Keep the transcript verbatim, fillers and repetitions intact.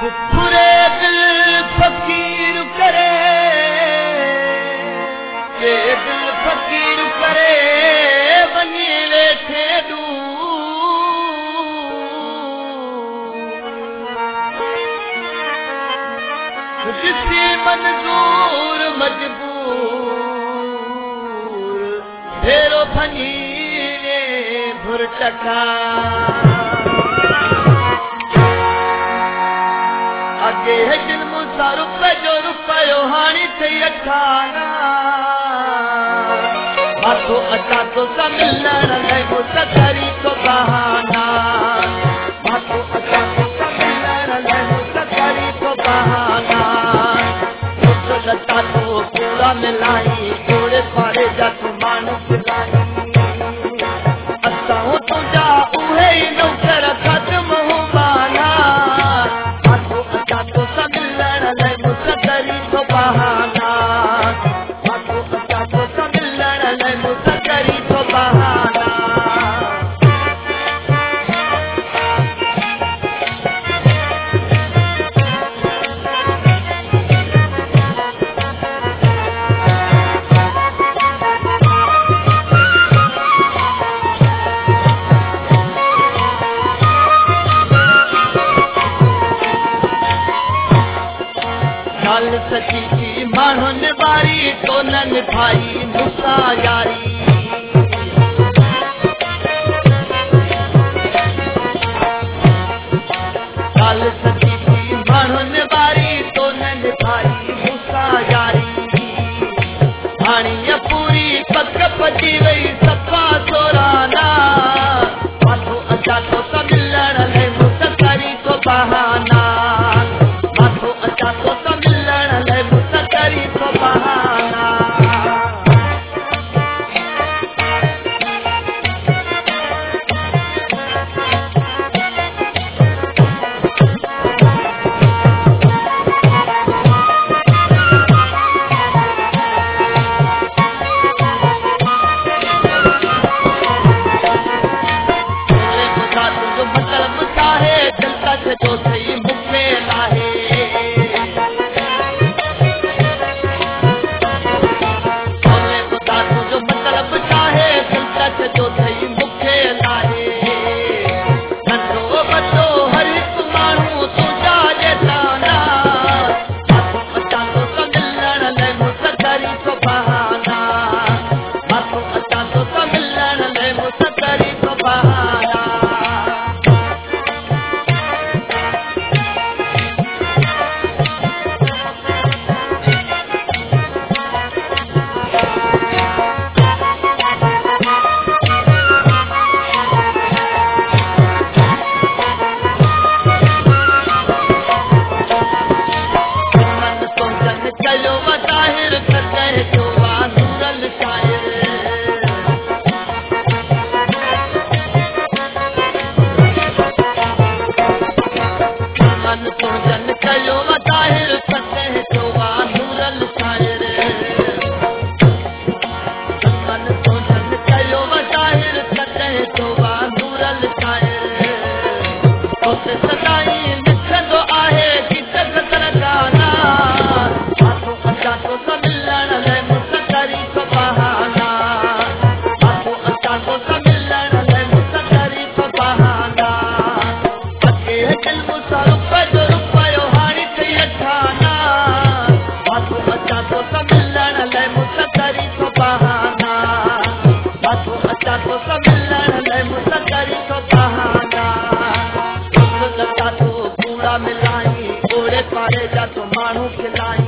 बुरे दिल फकीर करे के दिल फकीर करे वञी वेठे दूर जिसी मंजूर मजबूर फेरो भञी भुर टका अगे हिन मूंसां रुपयो रुपयो हाणी थई अठाना माथो अचां थो सा मिलण लाइ मूंसां करी थो बहाना माथो अचां थो सा मिलण लाइ मूंसां करी थो बहाना मुझो लता तो पूरा मिलाई जोड़े पारे जा तूं माण्हू खिलाई असां तुंहिंजा उहे ई नौकर ख़त्म हुबाना माथो अचां थो सा मिलण लाइ मूंसां करी थो बहाना माथो अचां थो सा मिलण लाइ मूंसां करी थो बहाना ॻाल्हि सची थी माण्हुनि वारी कोन्हनि भाई मूंसां यारी ॻाल्हि सची थी माण्हुनि वारी कोन्हनि भाई मूंसां यारी हाणे पूरी पक पची वई सफ़ा सोराना माथो अचां थो सा मिलण लाइ मूंसां करी थो बहाना माथो अचां थो सा मिलण लाइ मूंसां करी थो बहाना तुंहिंजो मतिलब चाहे दिल का जो सही मूंखे लाहे तुंहिंजो मतिलब चाहे दिल का जो सही मूंखे लाहे नंढो वॾो हर हिकु माण्हू तुंहिंजा जेताना माथो अचां थो सा मिलण लाइ मूंसां करी थो बहाना माथो अचां थो सा मिलण लाइ मूंसां करी थो बहाना कयो वज़ाहिर कॾहिं जो वानूरल शाइर मन तुंहिंजन कयो वज़ाहिर कॾहिं जो वानूरल शाइर मन तुंहिंजन कयो वज़ाहिर कॾहिं जो वानूरल शाइर तोखे सदाई लिखंदो आहे गीत ग़ज़ल गाना माथो अचां थो सा मिलण लाइ मूंसां करी थो बहाना माथो अचां थो सा मिलण लाइ मूंसां करी थो बहाना अॻे दिल मूंसां रुपयो रुपयो हाणे थई अठाना माथो अचां थो सा मिलण लाइ मूंसां करी थो बहाना माथो अचां थो सा मिलण लाइ मूंसां करी थो बहाना लता तो पूरा मिलाई ओड़े पारे जा तो माण्हू खिलाई